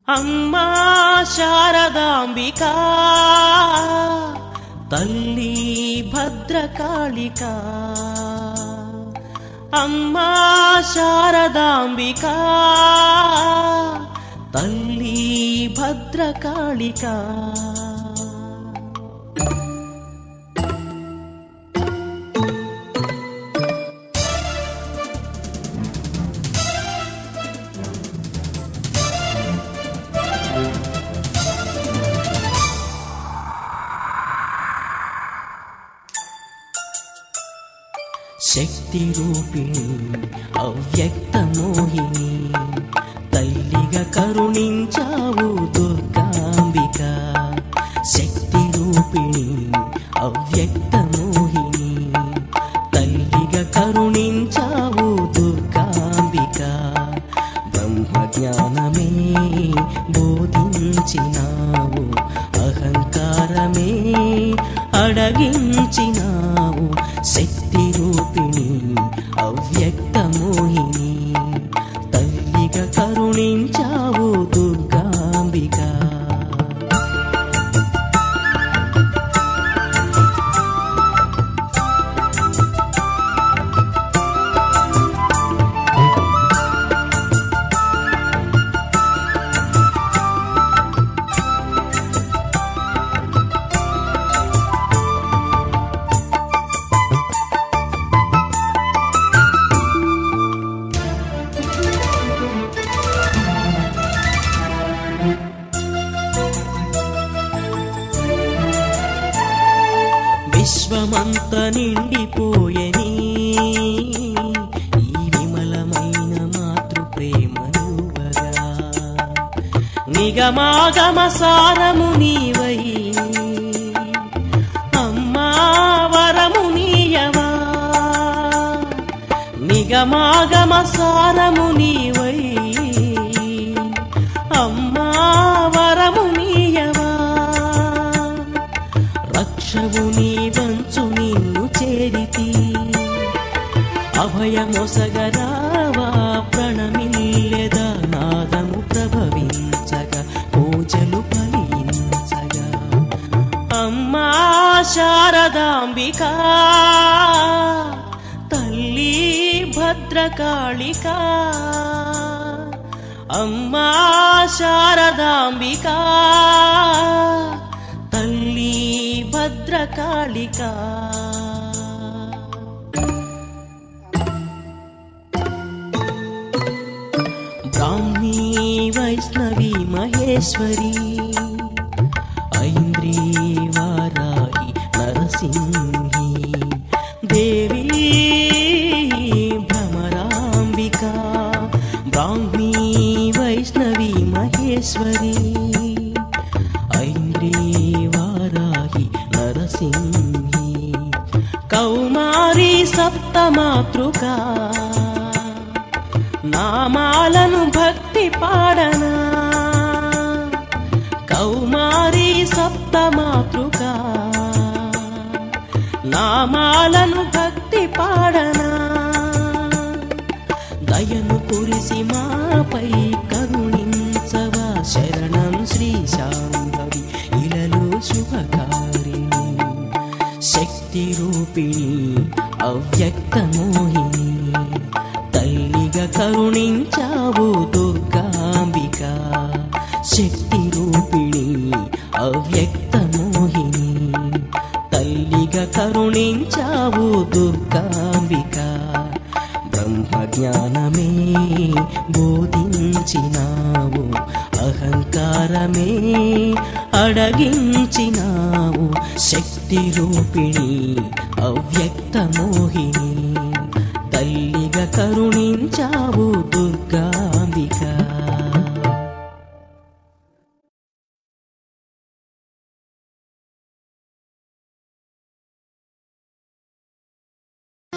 అమ్మా శారదాంబికా తల్లి భద్రకాళికా, అమ్మా శారదాంబికా తల్లి భద్రకాళికా. శక్తి రూపిణి అవ్యక్త మోహిని, తల్లిగా కరుణించావు దుర్గాంబిక. శక్తి రూపిణి అవ్యక్త మోహిని, తల్లిగా కరుణించావు దుర్గాంబిక. బ్రహ్మ జ్ఞానమే బోధించినావు, అహంకారమే అడగించినావు. శక్తి రూపిణి అవ్యక్త మోహిని, తల్లిగా కరుణించావు దుర్గాంబిక. విశ్వమంత నిండిపోయని ఈ విమలమైన మాతృ ప్రేమనువగా, నిగమాగమ సారము నీవై అమ్మా వరము నీయవా. నిగమాగమ సారము నీవై అమ్మా వరము నీయవా. రక్షవు నీ వంచు నిన్ను చేరితి, అభయమొసగరావా ప్రణమిల్లెదా. నాదము ప్రభవించగా పూజలు ఫలించగా, అమ్మా శారదాంబికా తల్లి భద్రకాళికా. అమ్మా శారదాంబికా తల్లి భద్రకాళికా. బ్రాహ్మీ వైష్ణవి మహేశ్వరి, ఐంద్రీ వారాహి నరసింహి, దేవి భ్రమరాంబికా. బ్రాహ్మీ వైష్ణవి మహేశ్వరి, ఐంద్రీ వారాహి నరసింహి, కౌమారి సప్తమాతృకా. నామాలను భక్తి పాడనా, కౌమారి సప్తమాతృకా. నామాలను భక్తి పాడనా. దయను కురిసి మాపై కరుణించవా. శరణం శ్రీ శాంభవి ఇలలో శుభకారిణి. శక్తి రూపిణి అవ్యక్త మోహిని, తల్లిగా కరుణించావు దుర్గాంబిక. శక్తి రూపిణి అవ్యక్త మోహిని, తల్లిగా కరుణించావు దుర్గాంబిక. బ్రహ్మ జ్ఞానమే బోధించినావు, అహంకారమే అడగించినావు. శక్తి రూపిణి అవ్యక్త మోహిని, తల్లిగా కరుణించావు దుర్గా.